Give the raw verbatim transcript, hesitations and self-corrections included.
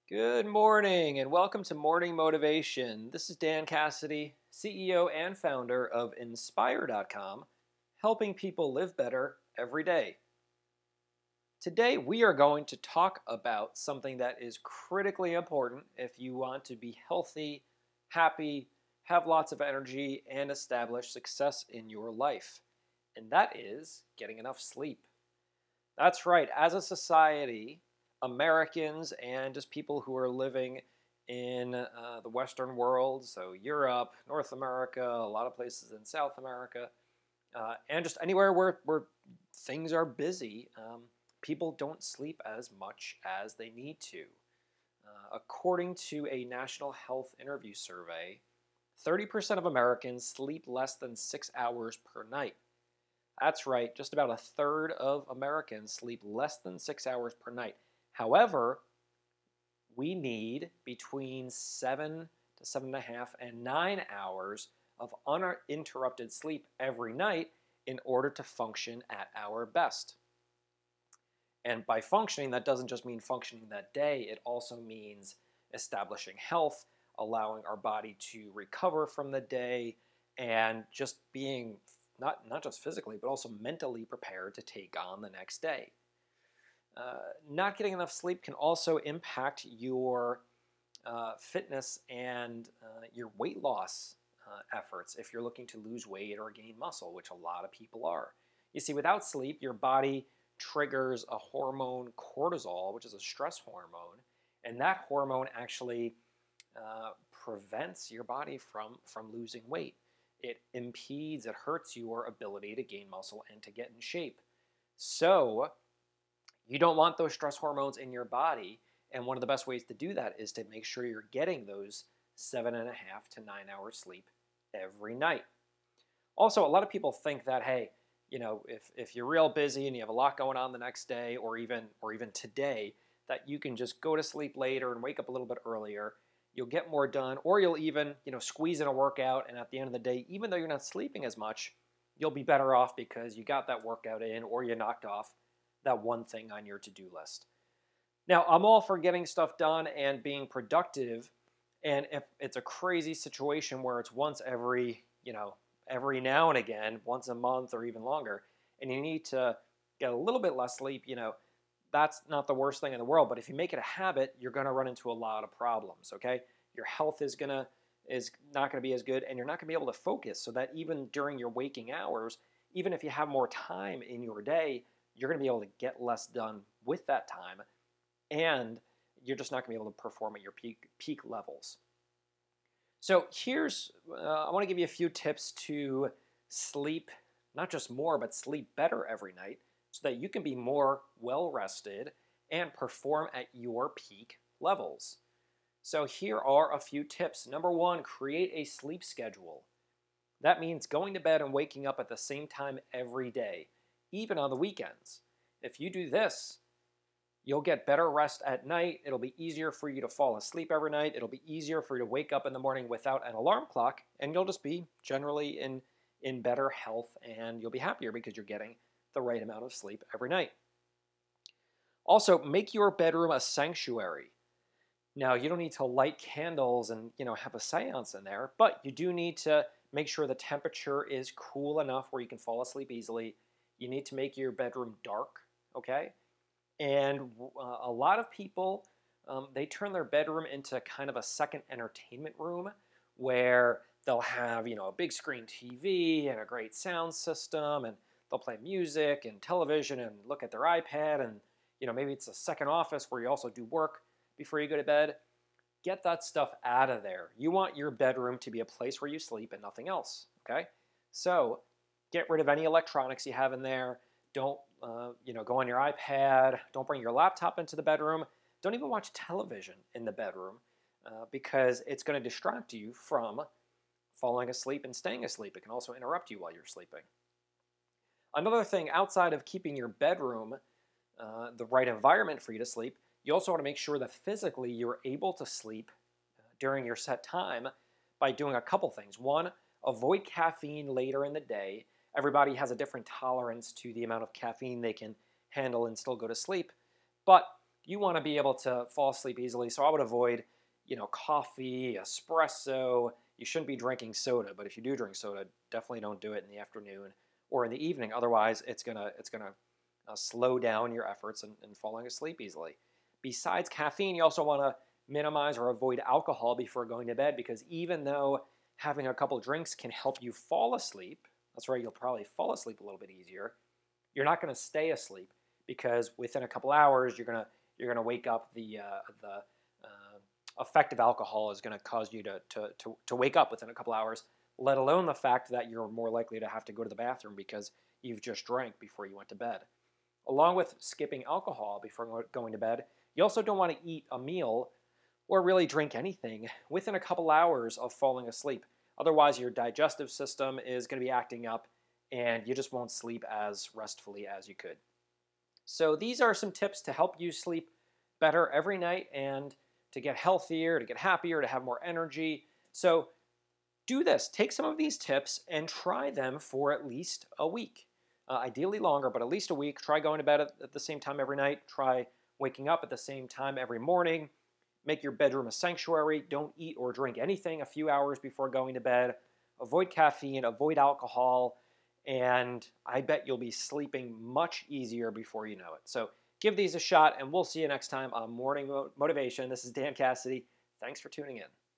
Good morning and welcome to Morning Motivation. This is Dan Cassidy, C E O and founder of Inspire dot com, helping people live better every day. Today we are going to talk about something that is critically important if you want to be healthy, happy, have lots of energy, and establish success in your life. And that is getting enough sleep. That's right, as a society, Americans and just people who are living in uh, the Western world, so Europe, North America, a lot of places in South America, uh, and just anywhere where, where things are busy, um, people don't sleep as much as they need to. Uh, according to a National Health Interview Survey, thirty percent of Americans sleep less than six hours per night. That's right, just about a third of Americans sleep less than six hours per night. However, we need between seven to seven and a half and nine hours of uninterrupted sleep every night in order to function at our best. And by functioning, that doesn't just mean functioning that day, it also means establishing health, allowing our body to recover from the day, and just being not, not just physically, but also mentally prepared to take on the next day. Uh, not getting enough sleep can also impact your uh, fitness and uh, your weight loss uh, efforts if you're looking to lose weight or gain muscle, which a lot of people are. You see, without sleep, your body triggers a hormone, cortisol, which is a stress hormone, and that hormone actually uh, prevents your body from, from losing weight. It impedes, it hurts your ability to gain muscle and to get in shape. So, you don't want those stress hormones in your body, and one of the best ways to do that is to make sure you're getting those seven and a half to nine hours sleep every night. Also, a lot of people think that, hey, you know, if, if you're real busy and you have a lot going on the next day or even or even today, that you can just go to sleep later and wake up a little bit earlier. You'll get more done, or you'll even, you know, squeeze in a workout, and at the end of the day, even though you're not sleeping as much, you'll be better off because you got that workout in or you knocked off that one thing on your to-do list. Now, I'm all for getting stuff done and being productive, and if it's a crazy situation where it's once every, you know, every now and again, once a month or even longer, and you need to get a little bit less sleep, you know, that's not the worst thing in the world. But if you make it a habit, you're going to run into a lot of problems, okay? Your health is going to is not going to be as good, and you're not going to be able to focus, so that even during your waking hours, even if you have more time in your day, you're going to be able to get less done with that time, and you're just not going to be able to perform at your peak peak levels. So here's, uh, I want to give you a few tips to sleep, not just more, but sleep better every night so that you can be more well-rested and perform at your peak levels. So here are a few tips. Number one, create a sleep schedule. That means going to bed and waking up at the same time every day, even on the weekends. If you do this, you'll get better rest at night. It'll be easier for you to fall asleep every night. It'll be easier for you to wake up in the morning without an alarm clock, and you'll just be generally in, in better health, and you'll be happier because you're getting the right amount of sleep every night. Also, make your bedroom a sanctuary. Now, you don't need to light candles and, you know, have a seance in there, but you do need to make sure the temperature is cool enough where you can fall asleep easily. You need to make your bedroom dark, okay? And uh, a lot of people, um, they turn their bedroom into kind of a second entertainment room where they'll have, you know, a big screen T V and a great sound system, and they'll play music and television and look at their iPad, and, you know, maybe it's a second office where you also do work before you go to bed. Get that stuff out of there. You want your bedroom to be a place where you sleep and nothing else, okay? So get rid of any electronics you have in there. Don't, uh, you know, go on your iPad. Don't bring your laptop into the bedroom. Don't even watch television in the bedroom uh, because it's going to distract you from falling asleep and staying asleep. It can also interrupt you while you're sleeping. Another thing, outside of keeping your bedroom uh, the right environment for you to sleep, you also want to make sure that physically you're able to sleep uh, during your set time by doing a couple things. One, avoid caffeine later in the day. Everybody has a different tolerance to the amount of caffeine they can handle and still go to sleep. But you want to be able to fall asleep easily. So I would avoid, you know, coffee, espresso. You shouldn't be drinking soda, but if you do drink soda, definitely don't do it in the afternoon or in the evening. Otherwise, it's gonna it's gonna uh, slow down your efforts in, in falling asleep easily. Besides caffeine, you also want to minimize or avoid alcohol before going to bed, because even though having a couple drinks can help you fall asleep, that's right, you'll probably fall asleep a little bit easier. You're not going to stay asleep, because within a couple hours you're gonna you're gonna wake up. The uh, the uh, effect of alcohol is going to cause you to, to to to wake up within a couple hours. Let alone the fact that you're more likely to have to go to the bathroom because you've just drank before you went to bed. Along with skipping alcohol before going to bed, you also don't want to eat a meal or really drink anything within a couple hours of falling asleep. Otherwise, your digestive system is going to be acting up and you just won't sleep as restfully as you could. So, these are some tips to help you sleep better every night and to get healthier, to get happier, to have more energy. So, do this. Take some of these tips and try them for at least a week. Uh, ideally longer, but at least a week. Try going to bed at, at the same time every night. Try waking up at the same time every morning. Make your bedroom a sanctuary. Don't eat or drink anything a few hours before going to bed. Avoid caffeine, avoid alcohol, and I bet you'll be sleeping much easier before you know it. So give these a shot, and we'll see you next time on Morning Motivation. This is Dan Cassidy. Thanks for tuning in.